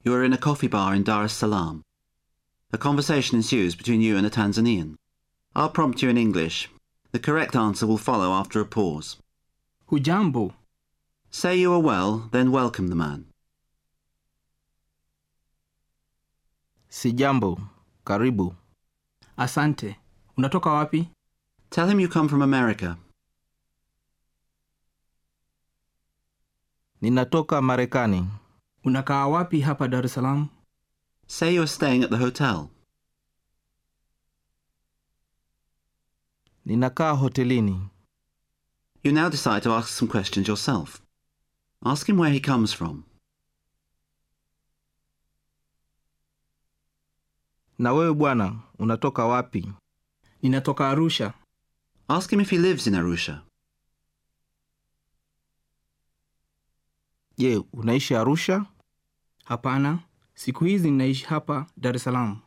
You are in a coffee bar in Dar es Salaam. A conversation ensues between you and a Tanzanian. I'll prompt you in English. The correct answer will follow after a pause. Hujambo. Say you are well, then welcome the man. Sijambo, karibu. Asante. Unatoka wapi? Tell him you come from America. Ninatoka Marekani. Unakaa wapi hapa Dar es Salaam? Say you are staying at the hotel. Ninakaa hotelini. You now decide to ask some questions yourself. Ask him where he comes from. Na wewe bwana, unatoka wapi? Ninatoka Arusha. Ask him if he lives in Arusha. Je, unaishi Arusha? Hapana, siku hizi ninaishi hapa Dar es Salaam.